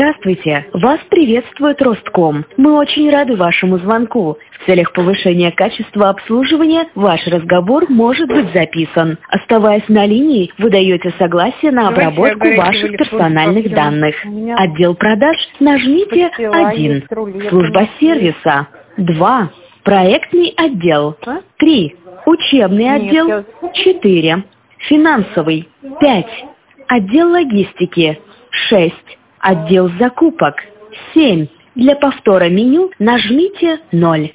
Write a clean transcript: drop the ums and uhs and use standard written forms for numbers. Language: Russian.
Здравствуйте! Вас приветствует Ростком. Мы очень рады вашему звонку. В целях повышения качества обслуживания ваш разговор может быть записан. Оставаясь на линии, вы даете согласие на обработку ваших персональных данных. Отдел продаж нажмите 1. Служба сервиса 2. Проектный отдел 3. Учебный отдел 4. Финансовый 5. Отдел логистики 6. Отдел закупок 7. Для повтора меню нажмите 0.